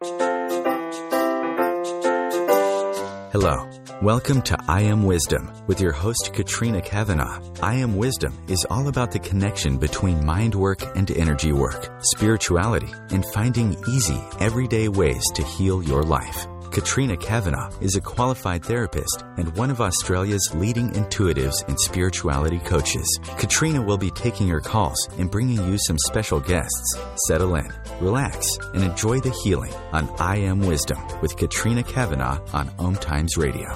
Hello. Welcome to I Am Wisdom with your host, Katrina Kavanagh. I Am Wisdom is all about the connection between mind work and energy work, spirituality, and finding easy, everyday ways to heal your life. Katrina Kavanagh is a qualified therapist and one of Australia's leading intuitives and spirituality coaches. Katrina will be taking your calls and bringing you some special guests. Settle in, relax, and enjoy the healing on I Am Wisdom with Katrina Kavanagh on Om Times Radio.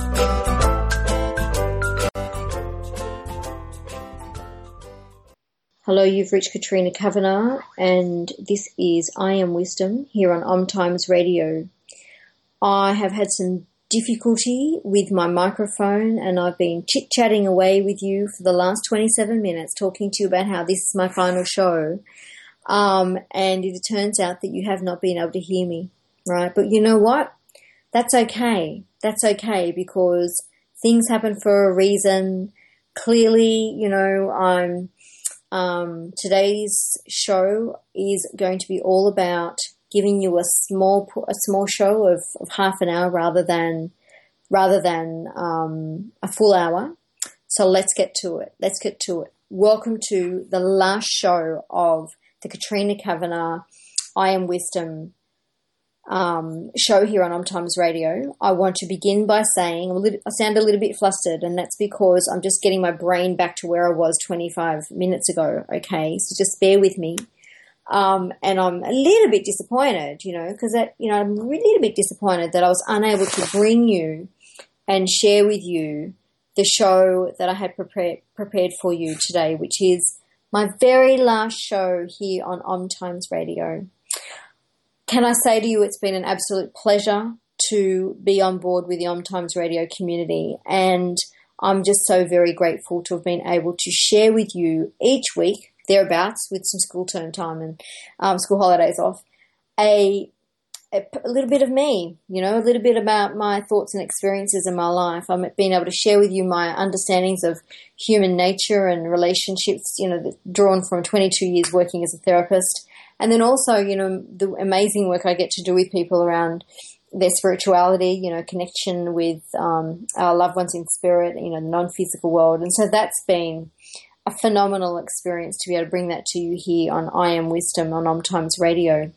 Hello, you've reached Katrina Kavanagh, and this is I Am Wisdom here on Om Times Radio. I have had some difficulty with my microphone, and I've been chit-chatting away with you for the last 27 minutes talking to you about how this is my final show. And it turns out that you have not been able to hear me, right? But you know what? That's okay. That's okay, because things happen for a reason. Clearly, you know, today's show is going to be all about giving you a small show of half an hour rather than a full hour. So let's get to it. Welcome to the last show of the Katrina Kavanagh I Am Wisdom show here on Om Times Radio. I want to begin by saying I sound a little bit flustered, and that's because I'm just getting my brain back to where I was 25 minutes ago. Okay, so just bear with me. And I'm a little bit disappointed, because I'm a little bit disappointed that I was unable to bring you and share with you the show that I had prepared for you today, which is my very last show here on Om Times Radio. Can I say to you, it's been an absolute pleasure to be on board with the Om Times Radio community, and I'm just so very grateful to have been able to share with you each week, thereabouts, with some school term time and school holidays off, a little bit of me, a little bit about my thoughts and experiences in my life. I'm being able to share with you my understandings of human nature and relationships, drawn from 22 years working as a therapist. And then also, the amazing work I get to do with people around their spirituality, connection with our loved ones in spirit, the non-physical world. And so that's been a phenomenal experience to be able to bring that to you here on I Am Wisdom on Om Times Radio.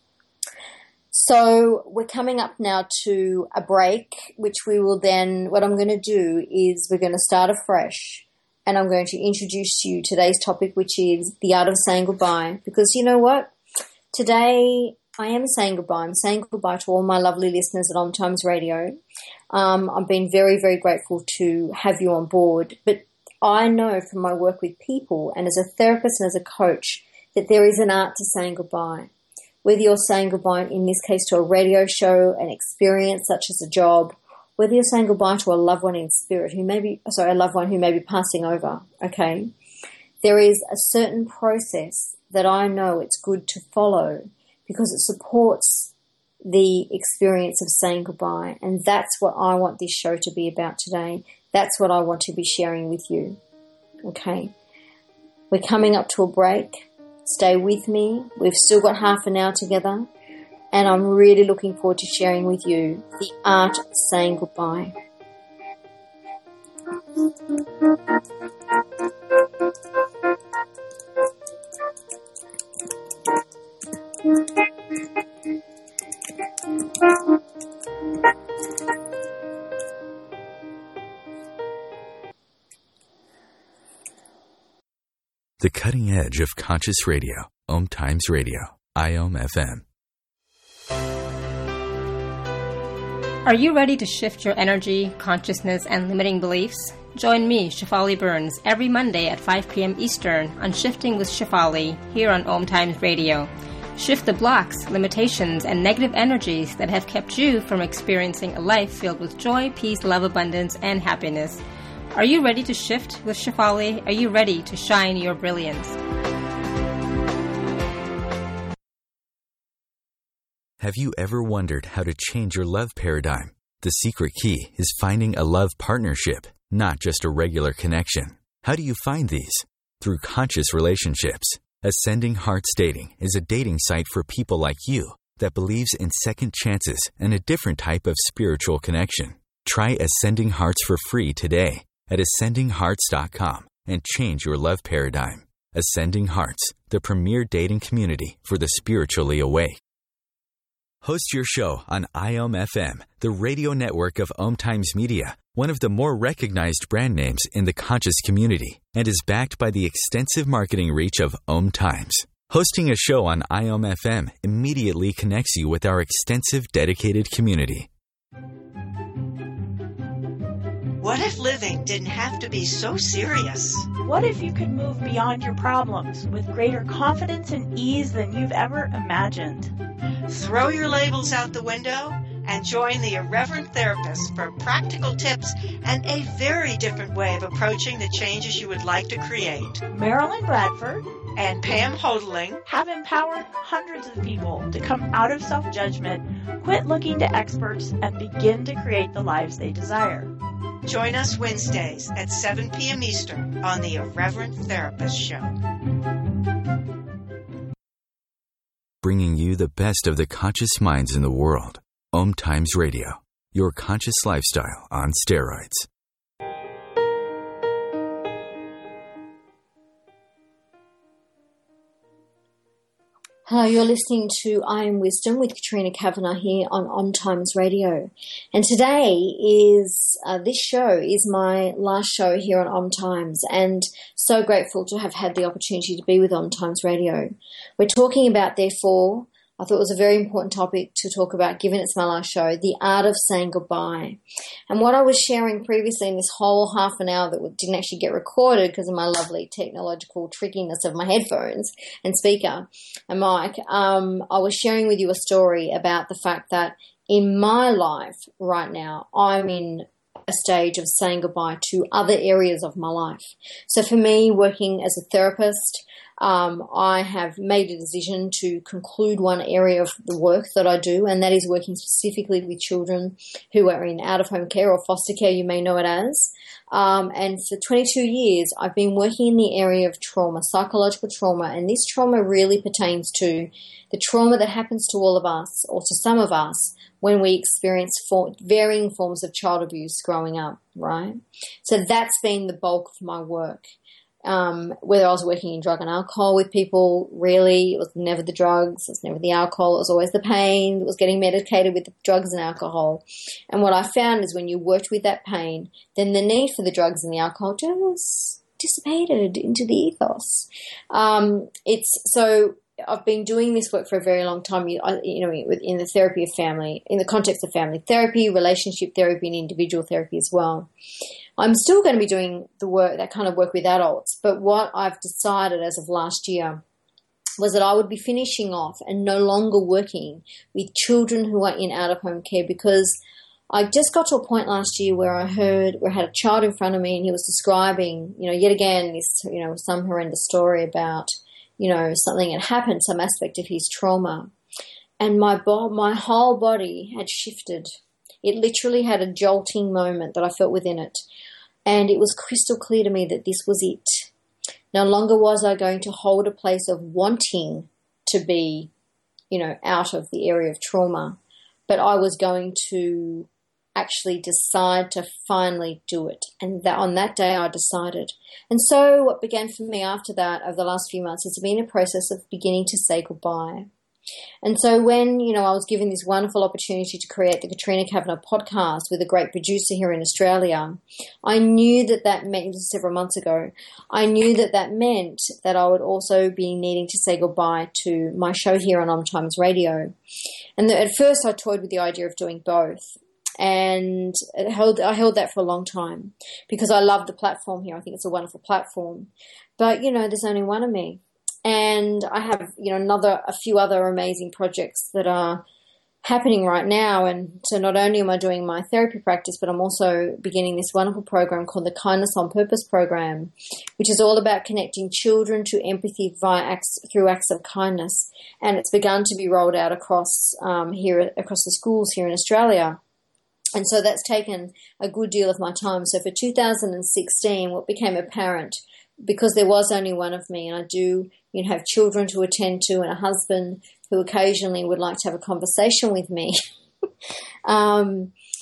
So we're coming up now to a break, which we will then, what I'm going to do is we're going to start afresh, and I'm going to introduce to you today's topic, which is the art of saying goodbye. Because you know what? Today I am saying goodbye. I'm saying goodbye to all my lovely listeners at Om Times Radio. I've been very, very grateful to have you on board, but I know from my work with people and as a therapist and as a coach that there is an art to saying goodbye. Whether you're saying goodbye, in this case, to a radio show, an experience such as a job, whether you're saying goodbye to a loved one in spirit a loved one who may be passing over, okay? There is a certain process that I know it's good to follow because it supports the experience of saying goodbye. And that's what I want this show to be about today. That's what I want to be sharing with you, okay? We're coming up to a break. Stay with me. We've still got half an hour together. And I'm really looking forward to sharing with you the art of saying goodbye. The cutting edge of conscious radio, Om Times Radio, IOM FM. Are you ready to shift your energy, consciousness, and limiting beliefs? Join me, Shefali Burns, every Monday at 5 p.m. Eastern on Shifting with Shefali here on Om Times Radio. Shift the blocks, limitations, and negative energies that have kept you from experiencing a life filled with joy, peace, love, abundance, and happiness. Are you ready to shift with Shefali? Are you ready to shine your brilliance? Have you ever wondered how to change your love paradigm? The secret key is finding a love partnership, not just a regular connection. How do you find these? Through conscious relationships. Ascending Hearts Dating is a dating site for people like you that believes in second chances and a different type of spiritual connection. Try Ascending Hearts for free today at ascendinghearts.com and change your love paradigm. Ascending Hearts, the premier dating community for the spiritually awake. Host your show on IOM FM, the radio network of Om Times Media, one of the more recognized brand names in the conscious community, and is backed by the extensive marketing reach of Om Times. Hosting a show on IOM FM immediately connects you with our extensive dedicated community. What if living didn't have to be so serious? What if you could move beyond your problems with greater confidence and ease than you've ever imagined? Throw your labels out the window and join the Irreverent Therapist for practical tips and a very different way of approaching the changes you would like to create. Marilyn Bradford and Pam Hodling have empowered hundreds of people to come out of self-judgment, quit looking to experts, and begin to create the lives they desire. Join us Wednesdays at 7 p.m. Eastern on the Irreverent Therapist Show. Bringing you the best of the conscious minds in the world. Om Times Radio, your conscious lifestyle on steroids. Hello, you're listening to I Am Wisdom with Katrina Kavanagh here on Om Times Radio. And today is, this show is my last show here on Om Times, and so grateful to have had the opportunity to be with Om Times Radio. We're talking about, therefore, I thought it was a very important topic to talk about, given it's my last show, the art of saying goodbye. And what I was sharing previously in this whole half an hour that didn't actually get recorded because of my lovely technological trickiness of my headphones and speaker and mic, I was sharing with you a story about the fact that in my life right now, I'm in a stage of saying goodbye to other areas of my life. So for me, working as a therapist, I have made a decision to conclude one area of the work that I do, and that is working specifically with children who are in out-of-home care or foster care, you may know it as. And for 22 years, I've been working in the area of trauma, psychological trauma, and this trauma really pertains to the trauma that happens to all of us, or to some of us, when we experience varying forms of child abuse growing up, right? So that's been the bulk of my work. Whether I was working in drug and alcohol with people, really, it was never the drugs, it was never the alcohol, it was always the pain that was getting medicated with the drugs and alcohol. And what I found is when you worked with that pain, then the need for the drugs and the alcohol just dissipated into the ethos. So I've been doing this work for a very long time, in the therapy of family, in the context of family therapy, relationship therapy, and individual therapy as well. I'm still going to be doing the work, that kind of work with adults, but what I've decided as of last year was that I would be finishing off and no longer working with children who are in out-of-home care, because I just got to a point last year where I had a child in front of me and he was describing, yet again, this, some horrendous story about, something had happened, some aspect of his trauma. And my whole body had shifted. It literally had a jolting moment that I felt within it. And it was crystal clear to me that this was it. No longer was I going to hold a place of wanting to be, out of the area of trauma, but I was going to actually decide to finally do it. And on that day I decided. And so what began for me after that, over the last few months, has been a process of beginning to say goodbye. And so when, I was given this wonderful opportunity to create the Katrina Kavanagh podcast with a great producer here in Australia, I knew that meant, several months ago, I knew that meant that I would also be needing to say goodbye to my show here on Om Times Radio. And at first I toyed with the idea of doing both. And I held that for a long time because I love the platform here. I think it's a wonderful platform. But, there's only one of me. And I have, a few other amazing projects that are happening right now. And so not only am I doing my therapy practice, but I'm also beginning this wonderful program called the Kindness on Purpose program, which is all about connecting children to empathy through acts of kindness. And it's begun to be rolled out across the schools here in Australia. And so that's taken a good deal of my time. So for 2016, what became apparent because there was only one of me, and I do, have children to attend to and a husband who occasionally would like to have a conversation with me. I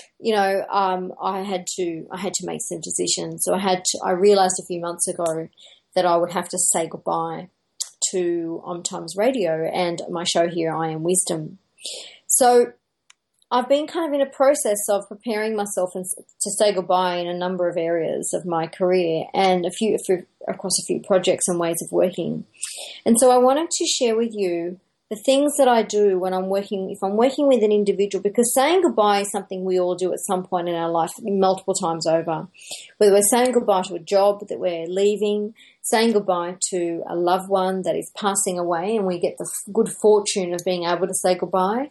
had to make some decisions. So I realized a few months ago that I would have to say goodbye to Om Times Radio and my show here, I Am Wisdom. So I've been kind of in a process of preparing myself to say goodbye in a number of areas of my career and across a few projects and ways of working. And so I wanted to share with you the things that I do when if I'm working with an individual, because saying goodbye is something we all do at some point in our life multiple times over. Whether we're saying goodbye to a job that we're leaving, saying goodbye to a loved one that is passing away, and we get the good fortune of being able to say goodbye.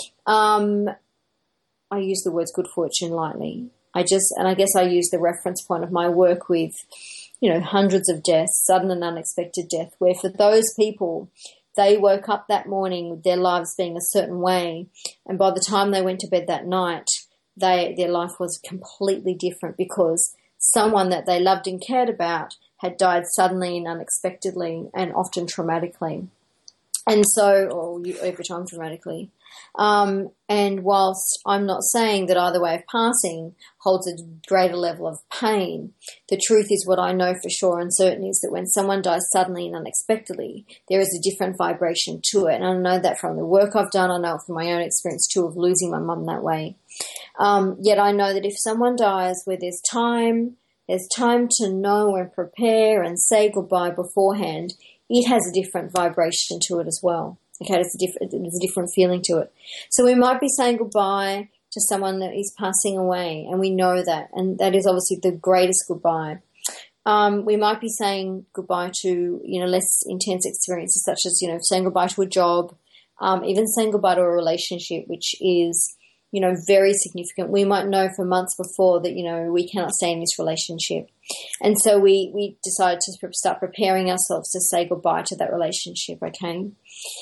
I use the words good fortune lightly. I guess I use the reference point of my work with, hundreds of deaths, sudden and unexpected death, where for those people, they woke up that morning with their lives being a certain way, and by the time they went to bed that night, their life was completely different because someone that they loved and cared about had died suddenly and unexpectedly and often traumatically. And so, or every time dramatically. And whilst I'm not saying that either way of passing holds a greater level of pain, the truth is what I know for sure and certain is that when someone dies suddenly and unexpectedly, there is a different vibration to it. And I know that from the work I've done. I know it from my own experience too of losing my mum that way. Yet I know that if someone dies where there's time to know and prepare and say goodbye beforehand, it has a different vibration to it as well. Okay, there's a different feeling to it. So we might be saying goodbye to someone that is passing away, and we know that, and that is obviously the greatest goodbye. We might be saying goodbye to, less intense experiences such as, saying goodbye to a job, even saying goodbye to a relationship, which is, very significant. We might know for months before that, we cannot stay in this relationship. And so we decide to start preparing ourselves to say goodbye to that relationship, okay?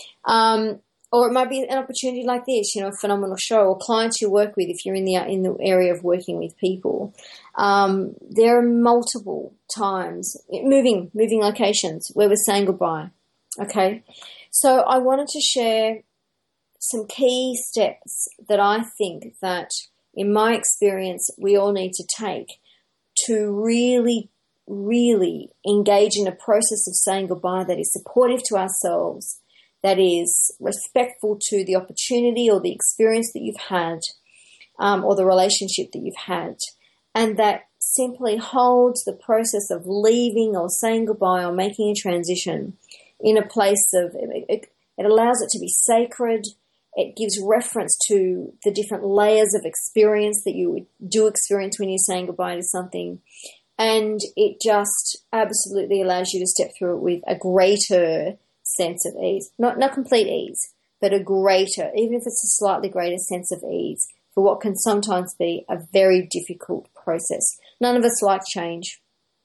Or it might be an opportunity like this, a phenomenal show, or clients you work with if you're in the area of working with people. There are multiple times, moving locations where we're saying goodbye, okay? So I wanted to share some key steps that I think that, in my experience, we all need to take to really, really engage in a process of saying goodbye that is supportive to ourselves, that is respectful to the opportunity or the experience that you've had, or the relationship that you've had, and that simply holds the process of leaving or saying goodbye or making a transition in a place of, it allows it to be sacred. It gives reference to the different layers of experience that you do experience when you're saying goodbye to something. And it just absolutely allows you to step through it with a greater sense of ease. Not complete ease, but a greater, even if it's a slightly greater sense of ease for what can sometimes be a very difficult process. None of us like change.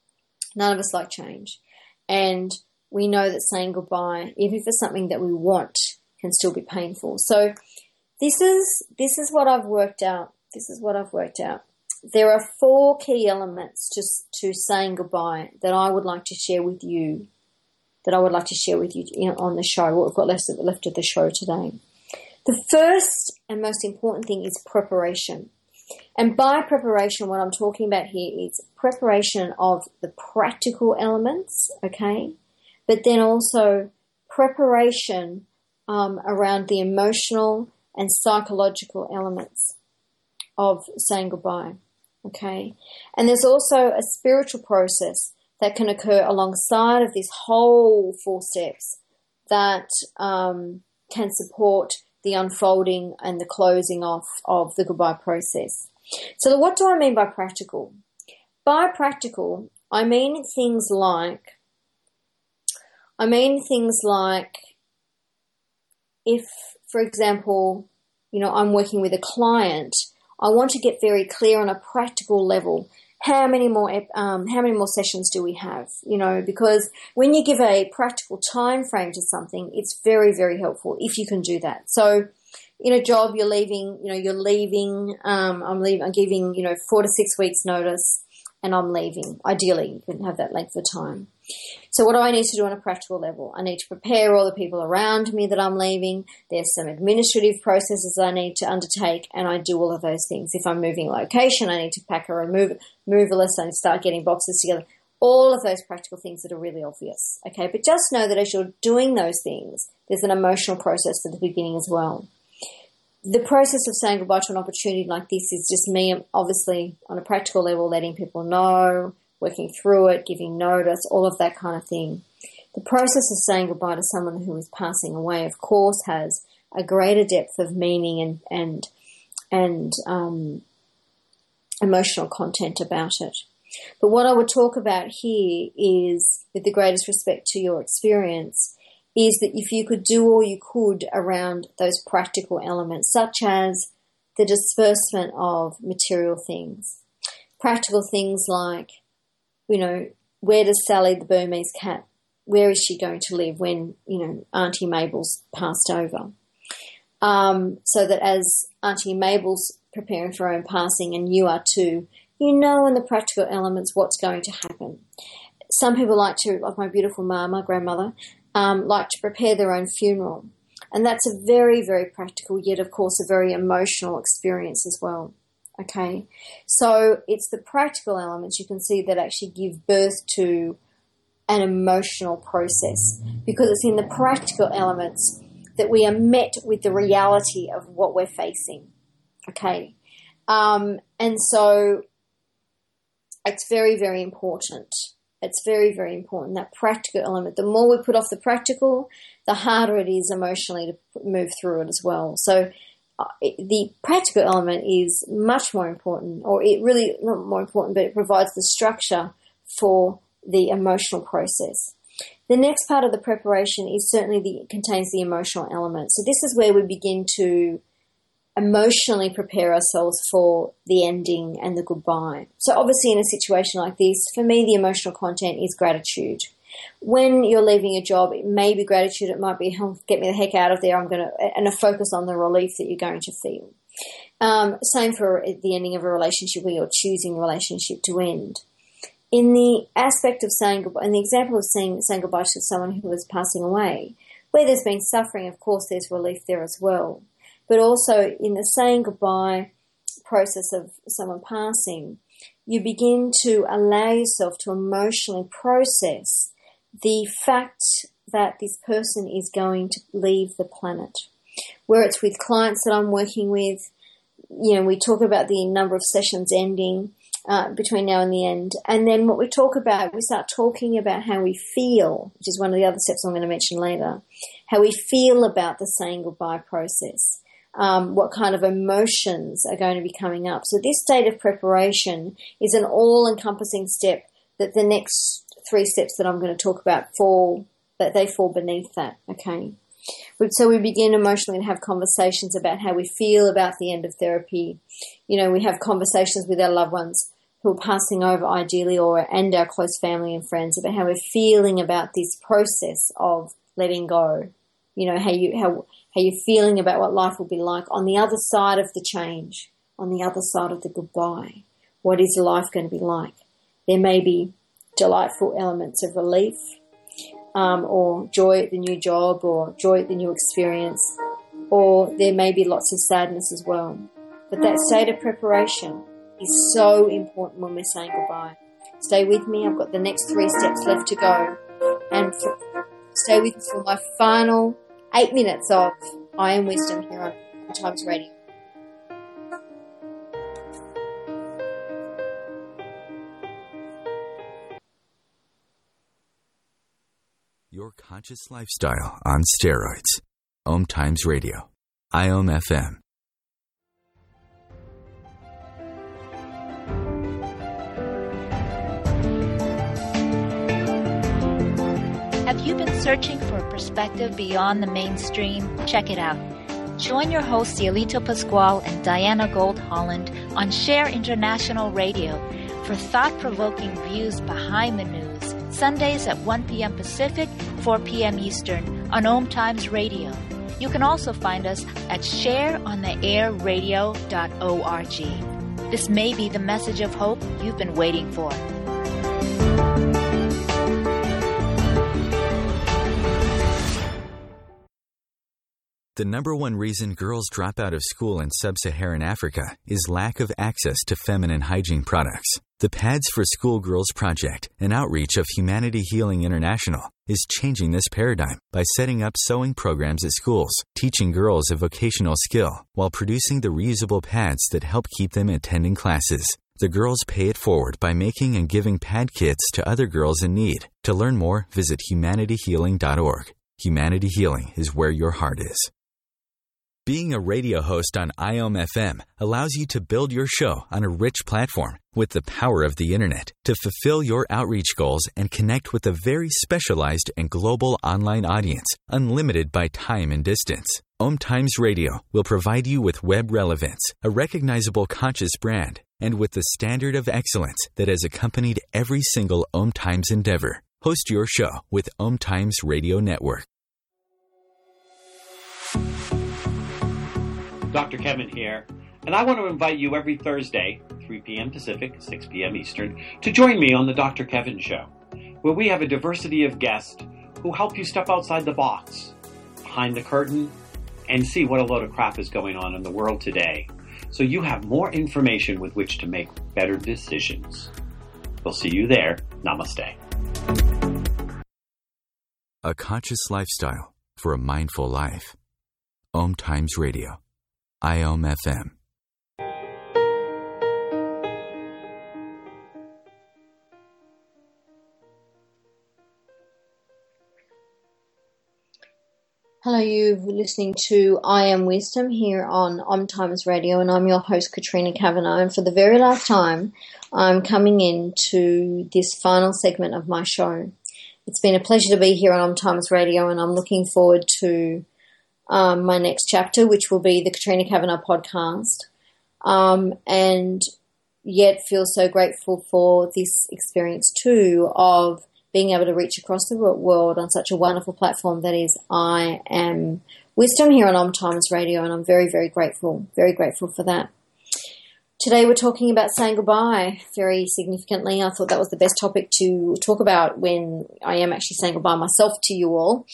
And we know that saying goodbye, even if it's something that we want, can still be painful. So this is what I've worked out. There are 4 key elements to saying goodbye that I would like to share with you. On the show. What we've got left of the show today. The first and most important thing is preparation. And by preparation, what I'm talking about here is preparation of the practical elements, okay? But then also preparation around the emotional and psychological elements of saying goodbye, okay? And there's also a spiritual process that can occur alongside of this whole 4 steps that can support the unfolding and the closing off of the goodbye process. So what do I mean by practical? By practical, I mean things like if, for example, I'm working with a client, I want to get very clear on a practical level. How many more sessions do we have? Because when you give a practical time frame to something, it's very, very helpful if you can do that. So in a job I'm giving, 4 to 6 weeks notice, and I'm leaving. Ideally, you can have that length of time. So what do I need to do on a practical level? I need to prepare all the people around me that I'm leaving. There's some administrative processes I need to undertake, and I do all of those things. If I'm moving location, I need to pack a removal list and start getting boxes together. All of those practical things that are really obvious, okay? But just know that as you're doing those things, there's an emotional process at the beginning as well. The process of saying goodbye to an opportunity like this is just me, obviously, on a practical level, letting people know, working through it, giving notice, all of that kind of thing. The process of saying goodbye to someone who is passing away, of course, has a greater depth of meaning and emotional content about it. But what I would talk about here is, with the greatest respect to your experience, is that if you could do all you could around those practical elements, such as the disbursement of material things, practical things like, where does Sally the Burmese cat, where is she going to live when, Auntie Mabel's passed over? So that as Auntie Mabel's preparing for her own passing and you are too, in the practical elements what's going to happen. Some people like my beautiful my grandmother, like to prepare their own funeral. And that's a very, very practical, yet of course a very emotional experience as well. Okay, so it's the practical elements you can see that actually give birth to an emotional process, because it's in the practical elements that we are met with the reality of what we're facing. Okay, and so it's very, very important. It's very, very important, that practical element. The more we put off the practical, the harder it is emotionally to move through it as well. So the practical element is much more important, or it really, not more important, but it provides the structure for the emotional process. The next part of the preparation is certainly contains the emotional element. So this is where we begin to emotionally prepare ourselves for the ending and the goodbye. So obviously in a situation like this, for me, the emotional content is gratitude. When you're leaving a job, it may be gratitude. It might be, get me the heck out of there. And a focus on the relief that you're going to feel. Same for the ending of a relationship where you're choosing a relationship to end. In the aspect of saying goodbye, in the example of saying goodbye to someone who is passing away, where there's been suffering, of course, there's relief there as well. But also in the saying goodbye process of someone passing, you begin to allow yourself to emotionally process the fact that this person is going to leave the planet. Where it's with clients that I'm working with, we talk about the number of sessions ending between now and the end. And then what we talk about, we start talking about how we feel, which is one of the other steps I'm going to mention later, how we feel about the saying goodbye process. What kind of emotions are going to be coming up. So this state of preparation is an all-encompassing step that the next 3 steps that I'm going to talk about fall beneath that, okay? So we begin emotionally to have conversations about how we feel about the end of therapy. We have conversations with our loved ones who are passing over ideally, and our close family and friends, about how we're feeling about this process of letting go. How you're feeling about what life will be like on the other side of the change, on the other side of the goodbye. What is life going to be like? There may be delightful elements of relief, or joy at the new job, or joy at the new experience, or there may be lots of sadness as well. But that state of preparation is so important when we're saying goodbye. Stay with me. I've got the next 3 steps left to go. And stay with me for my final 8 minutes of I Am Wisdom here on Times Radio. Your conscious lifestyle on steroids. Om Times Radio. IOM FM. Have you been searching for a perspective beyond the mainstream? Check it out. Join your hosts Cielito Pascual and Diana Gold Holland on Share International Radio for thought-provoking views behind the news, Sundays at 1 p.m. Pacific, 4 p.m. Eastern on Om Times Radio. You can also find us at shareontheairradio.org. This may be the message of hope you've been waiting for. The number one reason girls drop out of school in sub-Saharan Africa is lack of access to feminine hygiene products. The Pads for Schoolgirls Project, an outreach of Humanity Healing International, is changing this paradigm by setting up sewing programs at schools, teaching girls a vocational skill, while producing the reusable pads that help keep them attending classes. The girls pay it forward by making and giving pad kits to other girls in need. To learn more, visit humanityhealing.org. Humanity Healing is where your heart is. Being a radio host on IOM FM allows you to build your show on a rich platform with the power of the internet to fulfill your outreach goals and connect with a very specialized and global online audience, unlimited by time and distance. Om Times Radio will provide you with web relevance, a recognizable conscious brand, and with the standard of excellence that has accompanied every single Om Times endeavor. Host your show with Om Times Radio Network. Dr. Kevin here, and I want to invite you every Thursday, 3 p.m. Pacific, 6 p.m. Eastern, to join me on the Dr. Kevin Show, where we have a diversity of guests who help you step outside the box, behind the curtain, and see what a load of crap is going on in the world today, so you have more information with which to make better decisions. We'll see you there. Namaste. A conscious lifestyle for a mindful life. Om Times Radio. IOM FM. Hello, you're listening to I Am Wisdom here on Om Times Radio, and I'm your host, Katrina Kavanagh. And for the very last time, I'm coming into this final segment of my show. It's been a pleasure to be here on Om Times Radio, and I'm looking forward to my next chapter, which will be the Katrina Kavanagh podcast, and yet feel so grateful for this experience too of being able to reach across the world on such a wonderful platform that is I Am Wisdom here on Om Times Radio, and I'm very, very grateful for that. Today we're talking about saying goodbye very significantly. I thought that was the best topic to talk about when I am actually saying goodbye myself to you all.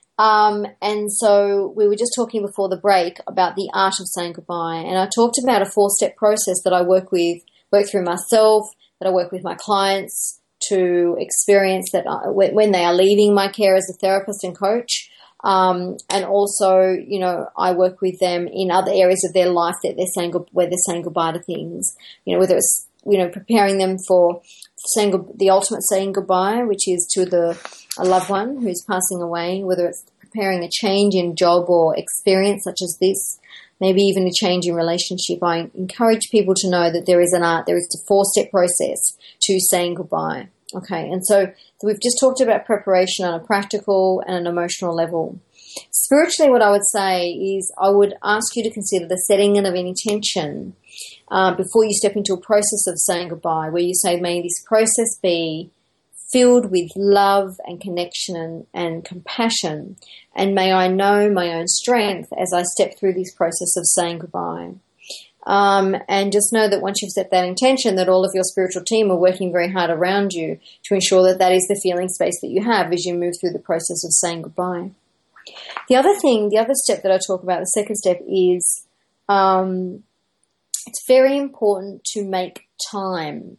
And so we were just talking before the break about the art of saying goodbye. And I talked about a 4-step process that I work through myself, that I work with my clients to experience that when they are leaving my care as a therapist and coach. And also, I work with them in other areas of their life that where they're saying goodbye to things, whether it's, preparing them for the ultimate saying goodbye, which is to a loved one who's passing away, whether it's preparing a change in job or experience such as this, maybe even a change in relationship. I encourage people to know that there is an art, there is a 4-step process to saying goodbye. Okay, and so we've just talked about preparation on a practical and an emotional level. Spiritually, what I would say is I would ask you to consider the setting of an intention before you step into a process of saying goodbye, where you say, may this process be filled with love and connection and compassion, and may I know my own strength as I step through this process of saying goodbye. And just know that once you've set that intention, that all of your spiritual team are working very hard around you to ensure that that is the feeling space that you have as you move through the process of saying goodbye. The other step that I talk about, the second step, is it's very important to make time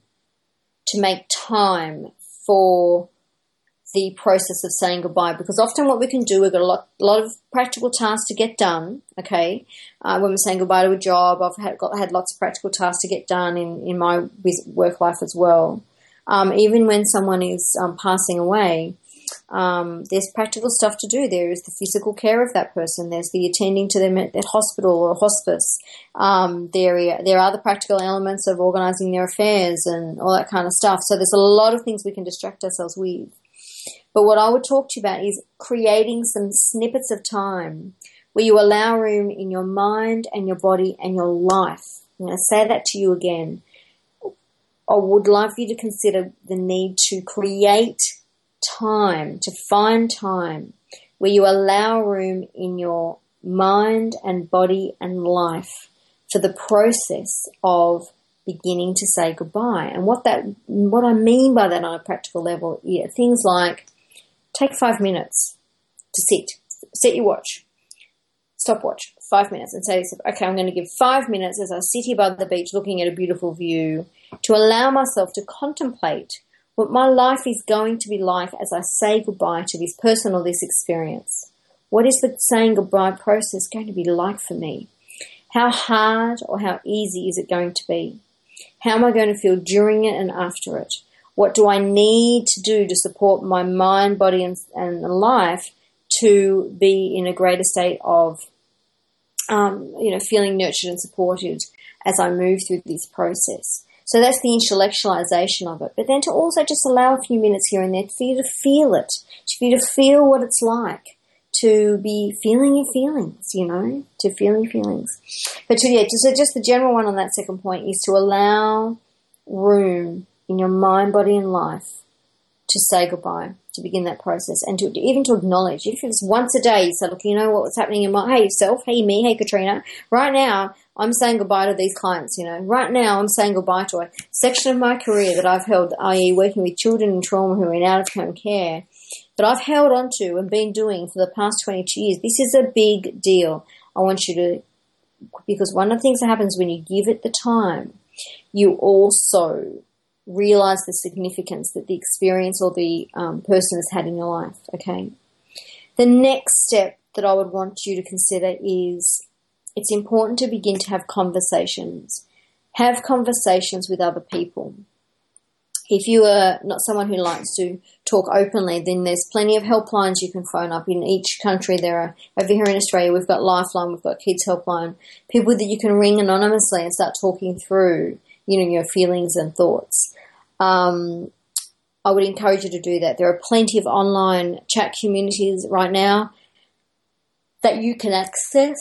for the process of saying goodbye, because often what we can do, we've got a lot of practical tasks to get done, okay? When we're saying goodbye to a job, I've had lots of practical tasks to get done in my work life as well. Even when someone is passing away, there's practical stuff to do. There is the physical care of that person. There's the attending to them at hospital or hospice. There are the practical elements of organising their affairs and all that kind of stuff. So there's a lot of things we can distract ourselves with. But what I would talk to you about is creating some snippets of time where you allow room in your mind and your body and your life. I'm going to say that to you again. I would love you to consider the need to create time, to find time where you allow room in your mind and body and life for the process of beginning to say goodbye. And what I mean by that on a practical level, things like take 5 minutes to set your watch, stopwatch, 5 minutes, and say to yourself, okay, I'm going to give 5 minutes as I sit here by the beach looking at a beautiful view to allow myself to contemplate what my life is going to be like as I say goodbye to this person or this experience. What is the saying goodbye process going to be like for me? How hard or how easy is it going to be? How am I going to feel during it and after it? What do I need to do to support my mind, body, and life to be in a greater state of, feeling nurtured and supported as I move through this process? So that's the intellectualization of it. But then to also just allow a few minutes here and there for you to feel it, for you to feel what it's like to be feeling your feelings, to feeling your feelings. But just the general one on that second point is to allow room in your mind, body, and life to say goodbye, to begin that process, and to acknowledge. If it's once a day, you say, look, you know what's happening in my, hey self, hey me, hey Katrina, right now I'm saying goodbye to these clients, right now I'm saying goodbye to a section of my career that I've held, i.e. working with children in trauma who are in out-of-home care, that I've held on to and been doing for the past 22 years. This is a big deal. I want you to, because one of the things that happens when you give it the time, you also realize the significance that the experience or the person has had in your life, okay? The next step that I would want you to consider is it's important to begin to have conversations. Have conversations with other people. If you are not someone who likes to talk openly, then there's plenty of helplines you can phone up. In each country there are, over here in Australia, we've got Lifeline, we've got Kids Helpline, people that you can ring anonymously and start talking through, your feelings and thoughts. I would encourage you to do that. There are plenty of online chat communities right now that you can access,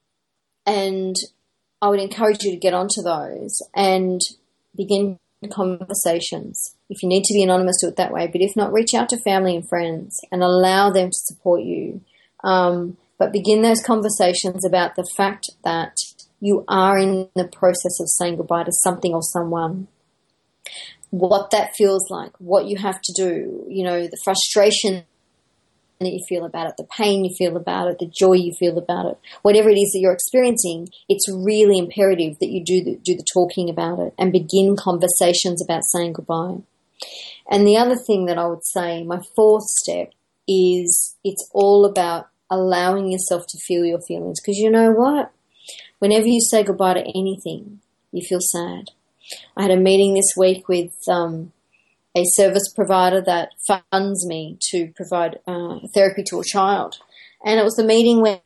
and I would encourage you to get onto those and begin conversations. If you need to be anonymous, do it that way. But if not, reach out to family and friends and allow them to support you. But begin those conversations about the fact that you are in the process of saying goodbye to something or someone. What that feels like, what you have to do, the frustration that you feel about it, the pain you feel about it, the joy you feel about it, whatever it is that you're experiencing, it's really imperative that you do the talking about it and begin conversations about saying goodbye. And the other thing that I would say, my fourth step, is it's all about allowing yourself to feel your feelings. Because you know what? Whenever you say goodbye to anything, you feel sad. I had a meeting this week with a service provider that funds me to provide therapy to a child. And it was the meeting where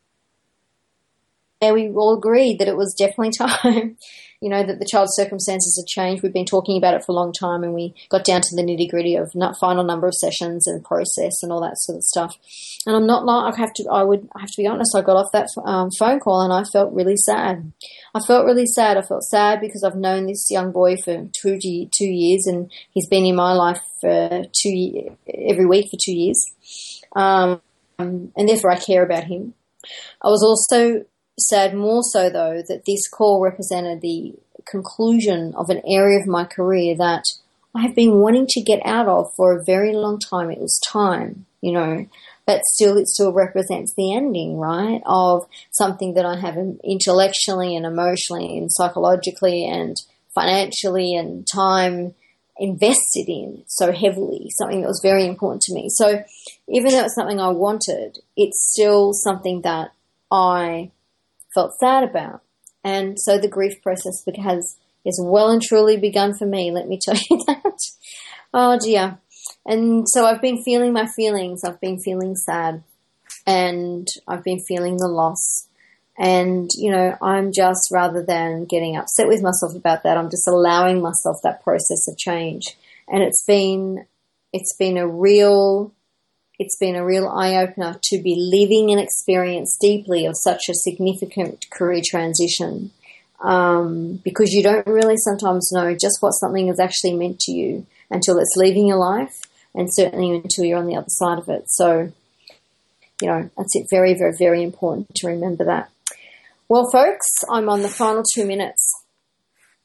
we all agreed that it was definitely time, that the child's circumstances had changed. We've been talking about it for a long time, and we got down to the nitty-gritty of final number of sessions and process and all that sort of stuff. And I'm not like, I would have to be honest, I got off that phone call and I felt really sad. I felt sad because I've known this young boy for 2 years, and he's been in my life for every week for 2 years. And therefore I care about him. I was also sad, more so though, that this call represented the conclusion of an area of my career that I have been wanting to get out of for a very long time. It was time, but it still represents the ending, right, of something that I have intellectually and emotionally and psychologically and financially and time invested in so heavily, something that was very important to me. So even though it's something I wanted, it's still something that I felt sad about. And so the grief process has well and truly begun for me, let me tell you that. Oh dear. And so I've been feeling my feelings. I've been feeling sad, and I've been feeling the loss. And, I'm just, rather than getting upset with myself about that, I'm just allowing myself that process of change. And it's been a real eye-opener to be living an experience deeply of such a significant career transition, because you don't really sometimes know just what something is actually meant to you until it's leaving your life, and certainly until you're on the other side of it. So, that's it. Very, very, very important to remember that. Well, folks, I'm on the final 2 minutes.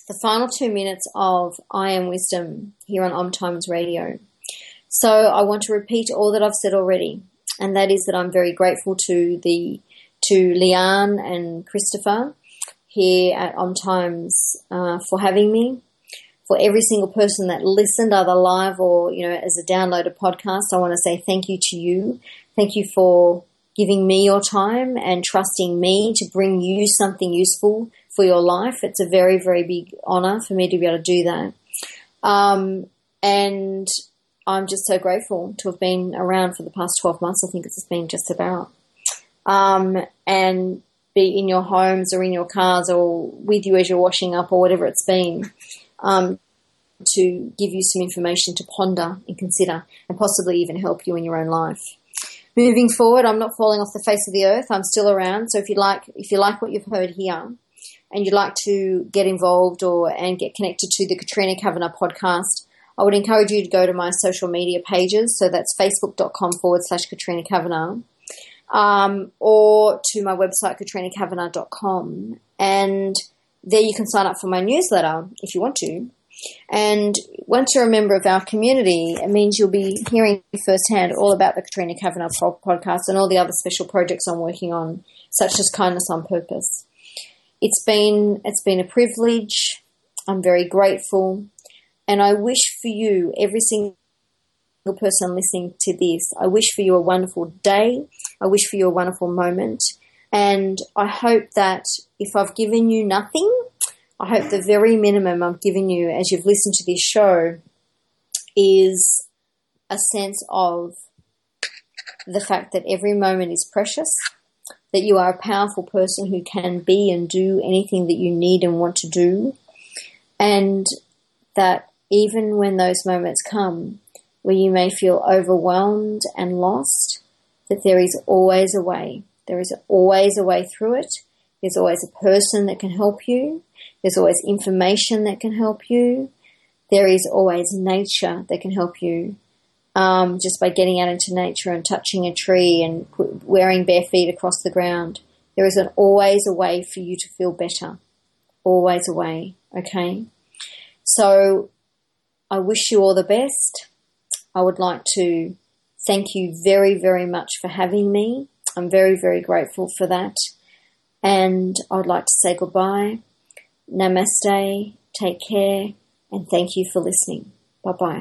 the final 2 minutes of I Am Wisdom here on Om Times Radio. So I want to repeat all that I've said already, and that is that I'm very grateful to Leanne and Christopher here at Om Times for having me. For every single person that listened, either live or, as a downloaded podcast, I want to say thank you to you. Thank you for giving me your time and trusting me to bring you something useful for your life. It's a very, very big honor for me to be able to do that. And I'm just so grateful to have been around for the past 12 months. I think it's been just about. And be in your homes or in your cars or with you as you're washing up or whatever it's been, to give you some information to ponder and consider and possibly even help you in your own life. Moving forward, I'm not falling off the face of the earth. I'm still around. So if you like what you've heard here and you'd like to get involved and get connected to the Katrina Kavanagh podcast, I would encourage you to go to my social media pages. So that's facebook.com/Katrina Kavanagh, or to my website, katrinakavanagh.com. And there you can sign up for my newsletter if you want to. And once you're a member of our community, it means you'll be hearing firsthand all about the Katrina Kavanagh podcast and all the other special projects I'm working on, such as Kindness on Purpose. It's been a privilege. I'm very grateful. And I wish for you, every single person listening to this, I wish for you a wonderful day. I wish for you a wonderful moment. And I hope that if I've given you nothing, I hope the very minimum I've given you as you've listened to this show is a sense of the fact that every moment is precious, that you are a powerful person who can be and do anything that you need and want to do, and that even when those moments come where you may feel overwhelmed and lost, that there is always a way. There is always a way through it. There's always a person that can help you. There's always information that can help you. There is always nature that can help you, just by getting out into nature and touching a tree and wearing bare feet across the ground. There is always a way for you to feel better. Always a way, okay? So I wish you all the best. I would like to thank you very, very much for having me. I'm very, very grateful for that. And I'd like to say goodbye. Namaste, take care, and thank you for listening. Bye-bye.